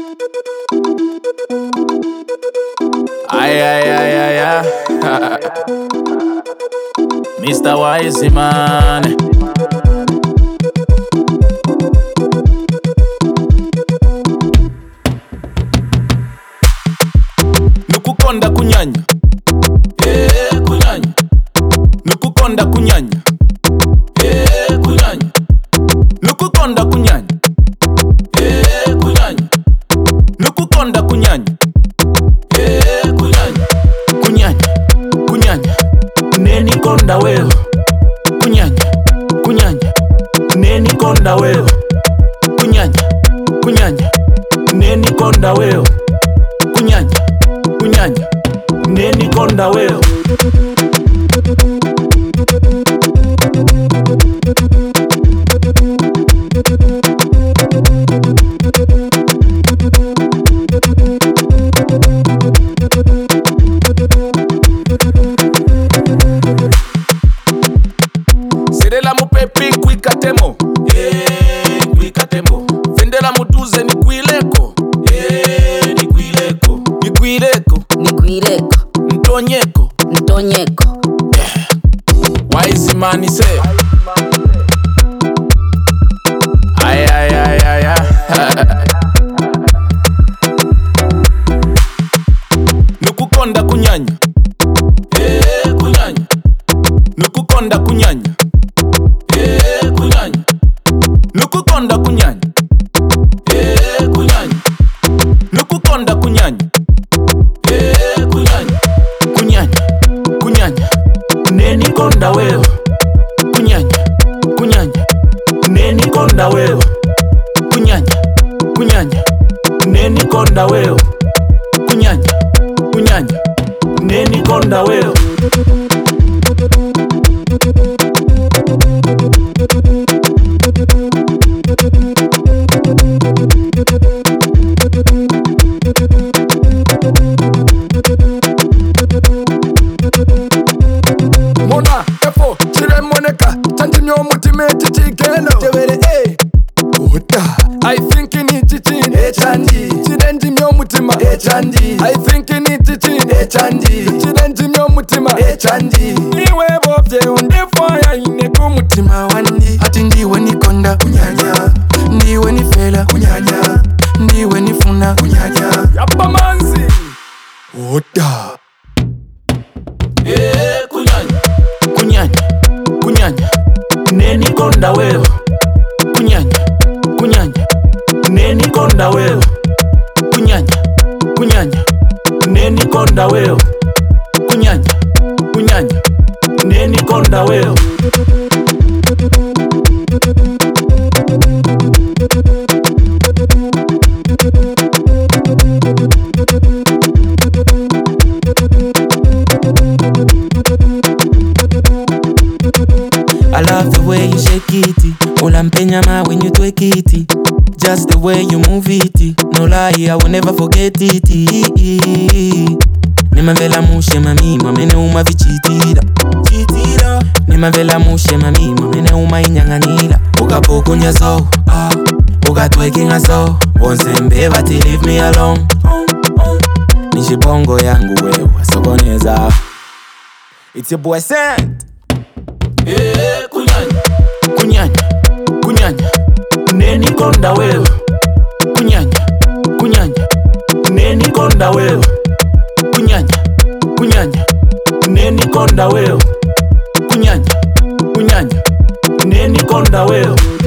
Ay. Mr. Wise Man. Nukukonda kunyanya. Kunyanya. Nukukonda kunyanya. Kunyanya. Nukukonda kunyanya. Kunyanya. Nukukonda kunyanya. Kunyanya. Neni konda wewe. Kunyanya. Neni konda wewe. Kunyanya. Neni konda wewe. Kunyanya. Neni konda wewe. Serela mupepi kuikatemo. Kuikatemo. Vendela muduze ni kuileko. Ni kuileko. Ntonyeko. Wise man say. Ay. Nukukonda kunyanya. Kunyanya. Nukukonda kunyanya. Kunyanya. Nukukonda kunyanya. Kunyanya. Nukukonda kunyanya. Kunyanya. Neni konda wewe. Kunyanya. Neni konda wewe. Kunyanya. Neni konda wewe. Kunyanya. Neni konda wewe. Mona, efo, chire moneka, chantinyo mutimeti chikelo. Tewere, I think you need to change. Chirenji myo mutima. I think you need to change. Chirenji myo mutima. Niwe bofye undefaya ineko mutima wandi. Ati ndiwe ni konda kunyanya. Ndiwe ni fela kunyanya. Ndiwe ni funa kunyanya. Yapa manzi. Oda. Kunyanya. Neni konda wewe. Kunyanya. Neni konda wewe. Kunyanya. Neni konda wewe. Kunyanya. Neni konda wewe. I love the way you shake it. Ola mpenyama when you twerk it. Just the way you move it. No lie, I will never forget it. Nimavela mushe mami, mwamene uma vichitira. Nimavela mushe mami, mwamene uma inyanganila. Ukapoko nyazo, ukatwekinga so. Bonsembe bati leave me alone. Nishibongo yangu wewe, sokoneza. It's your boy Sant. Kunyanya. Neni konda wewe. Kunyanya. Neni konda wewe. Kunyanya. Neni konda wewe. Kunyanya. Neni konda wewe.